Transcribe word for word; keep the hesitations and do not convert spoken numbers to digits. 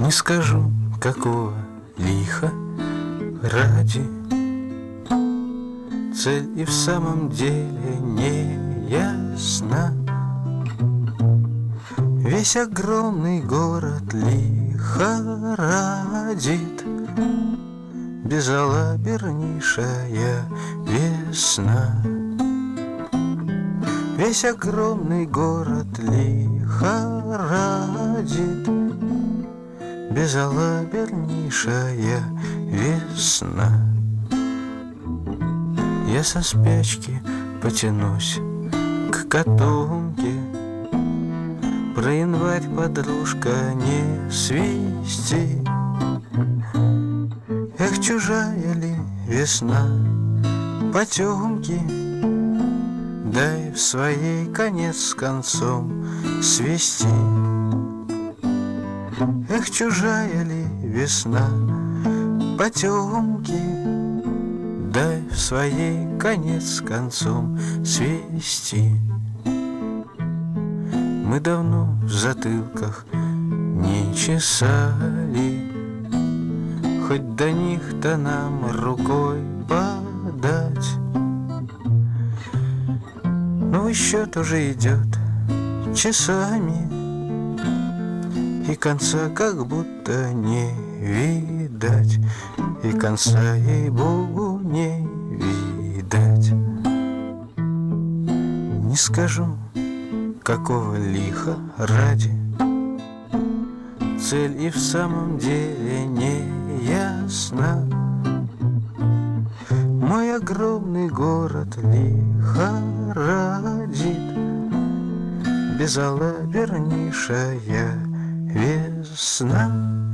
Не скажу, какого лиха ради, цель и в самом деле не ясна. Весь огромный город лихорадит, безалабернейшая весна. Весь огромный город лихорадит, безалабернейшая весна. Я со спячки потянусь к котомке, про январь, подружка, не свисти. Эх, чужая ли весна, потемки, дай в своей конец с концом свести. Эх, чужая ли весна, потемки, дай в своей конец с концом свести. Мы давно в затылках не чесали, хоть до них-то нам рукой подать. Но счет уже идет часами, и конца как будто не видать, и конца, ей-богу, не видать. Не скажу, какого лиха ради, цель и в самом деле не ясна. Мой огромный город лихорадит, безалабернейшая весна.